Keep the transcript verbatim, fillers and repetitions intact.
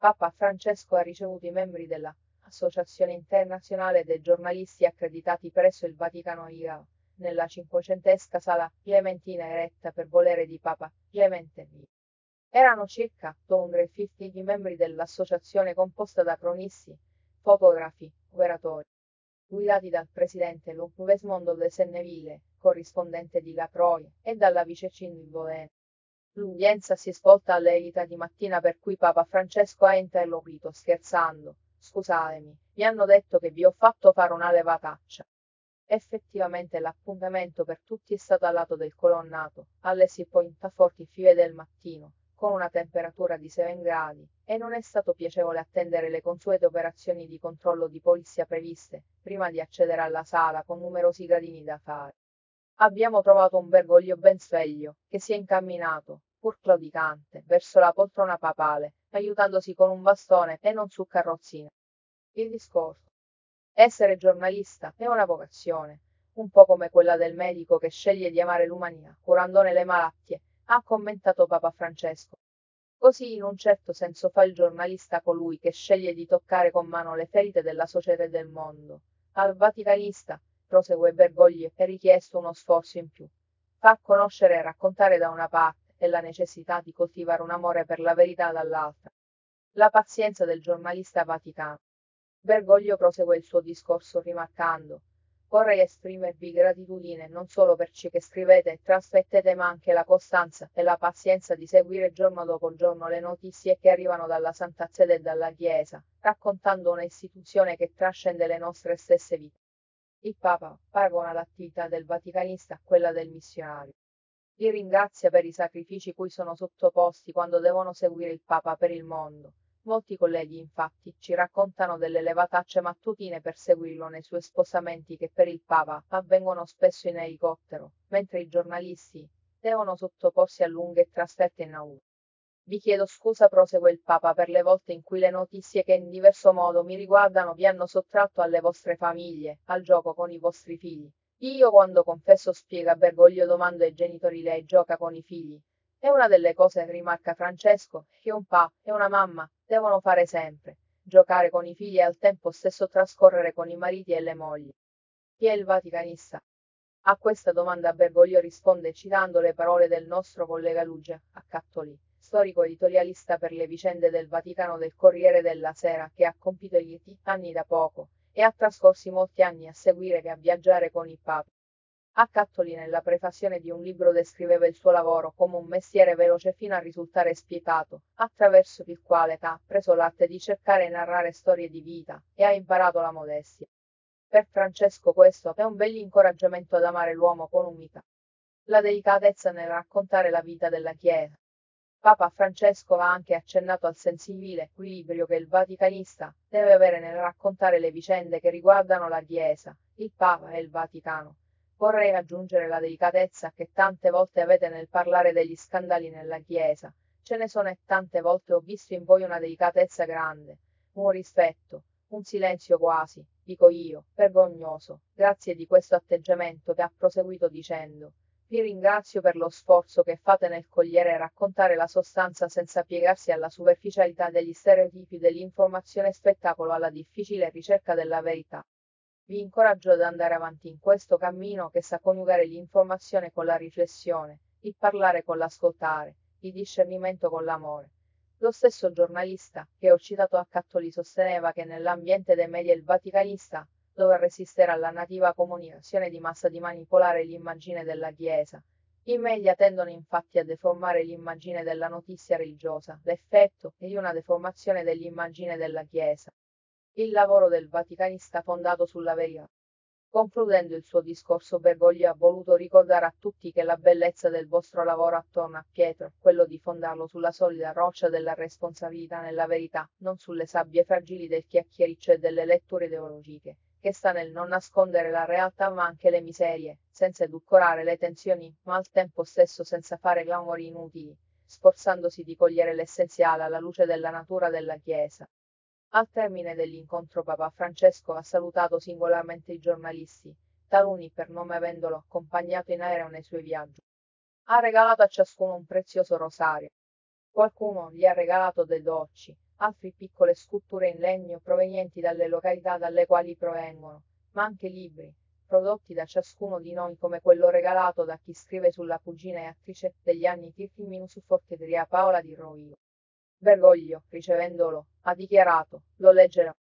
Papa Francesco ha ricevuto i membri della Associazione Internazionale dei Giornalisti accreditati presso il Vaticano I A, nella cinquecentesca sala Clementina eretta per volere di Papa Clemente secondo. Erano circa duecentocinquanta i membri dell'associazione composta da cronisti, fotografi, operatori, guidati dal presidente Luc Mondo de Senneville, corrispondente di La Croix, e dalla vice Cindy Boden. L'udienza si è svolta alle eight di mattina per cui Papa Francesco ha interloquito scherzando. Scusatemi, mi hanno detto che vi ho fatto fare una levataccia. Effettivamente l'appuntamento per tutti è stato al lato del colonnato, alle sei quarantaquattro del mattino, con una temperatura di sei gradi, e non è stato piacevole attendere le consuete operazioni di controllo di polizia previste, prima di accedere alla sala con numerosi gradini da fare. Abbiamo trovato un Bergoglio ben sveglio, che si è incamminato, pur claudicante, verso la poltrona papale, aiutandosi con un bastone e non su carrozzina. Il discorso. Essere giornalista è una vocazione, un po' come quella del medico che sceglie di amare l'umanità, curandone le malattie, ha commentato Papa Francesco. Così in un certo senso fa il giornalista colui che sceglie di toccare con mano le ferite della società e del mondo. Al vaticanista, prosegue Bergoglio, è richiesto uno sforzo in più. Far conoscere e raccontare da una parte, e la necessità di coltivare un amore per la verità dall'altra. La pazienza del giornalista vaticano. Bergoglio prosegue il suo discorso rimarcando: vorrei esprimervi gratitudine non solo per ciò che scrivete e trasmettete, ma anche la costanza e la pazienza di seguire giorno dopo giorno le notizie che arrivano dalla Santa Sede e dalla Chiesa, raccontando una istituzione che trascende le nostre stesse vite. Il Papa paragona l'attività del vaticanista a quella del missionario. Li ringrazia per i sacrifici cui sono sottoposti quando devono seguire il Papa per il mondo. Molti colleghi, infatti, ci raccontano delle levatacce mattutine per seguirlo nei suoi spostamenti che per il Papa avvengono spesso in elicottero, mentre i giornalisti devono sottoporsi a lunghe trasferte in auto. Vi chiedo scusa, prosegue il Papa, per le volte in cui le notizie che in diverso modo mi riguardano vi hanno sottratto alle vostre famiglie, al gioco con i vostri figli. Io quando confesso, spiega Bergoglio, domando ai genitori: lei gioca con i figli? È una delle cose, rimarca Francesco, che un pa e una mamma devono fare sempre: giocare con i figli e al tempo stesso trascorrere con i mariti e le mogli. Chi è il vaticanista? A questa domanda Bergoglio risponde citando le parole del nostro collega Luigi Accattoli, storico editorialista per le vicende del Vaticano del Corriere della Sera, che ha compiuto gli anni da poco, e ha trascorsi molti anni a seguire e a viaggiare con i papi. Accattoli nella prefazione di un libro descriveva il suo lavoro come un mestiere veloce fino a risultare spietato, attraverso il quale ha preso l'arte di cercare e narrare storie di vita, e ha imparato la modestia. Per Francesco questo è un bell'incoraggiamento ad amare l'uomo con umiltà. La delicatezza nel raccontare la vita della Chiesa. Papa Francesco ha anche accennato al sensibile equilibrio che il vaticanista deve avere nel raccontare le vicende che riguardano la Chiesa, il Papa e il Vaticano. Vorrei aggiungere la delicatezza che tante volte avete nel parlare degli scandali nella Chiesa. Ce ne sono e tante volte ho visto in voi una delicatezza grande, un rispetto, un silenzio quasi, dico io, vergognoso, grazie di questo atteggiamento, che ha proseguito dicendo: vi ringrazio per lo sforzo che fate nel cogliere e raccontare la sostanza senza piegarsi alla superficialità degli stereotipi dell'informazione spettacolo alla difficile ricerca della verità. Vi incoraggio ad andare avanti in questo cammino che sa coniugare l'informazione con la riflessione, il parlare con l'ascoltare, il discernimento con l'amore. Lo stesso giornalista, che ho citato Accattoli, sosteneva che nell'ambiente dei media il vaticanista dove resistere alla nativa comunicazione di massa di manipolare l'immagine della Chiesa. I media tendono infatti a deformare l'immagine della notizia religiosa, l'effetto è di una deformazione dell'immagine della Chiesa. Il lavoro del vaticanista fondato sulla verità. Concludendo il suo discorso, Bergoglio ha voluto ricordare a tutti che la bellezza del vostro lavoro attorno a Pietro è quello di fondarlo sulla solida roccia della responsabilità nella verità, non sulle sabbie fragili del chiacchiericcio e delle letture ideologiche, che sta nel non nascondere la realtà ma anche le miserie, senza edulcorare le tensioni, ma al tempo stesso senza fare clamori inutili, sforzandosi di cogliere l'essenziale alla luce della natura della Chiesa. Al termine dell'incontro Papa Francesco ha salutato singolarmente i giornalisti, taluni per nome avendolo accompagnato in aereo nei suoi viaggi. Ha regalato a ciascuno un prezioso rosario. Qualcuno gli ha regalato dei dolci, altri piccole sculture in legno provenienti dalle località dalle quali provengono, ma anche libri, prodotti da ciascuno di noi come quello regalato da chi scrive sulla cugina e attrice degli anni Tirchiminu su Forcheria Paola di Rovigo. Bergoglio, ricevendolo, ha dichiarato, lo leggerò.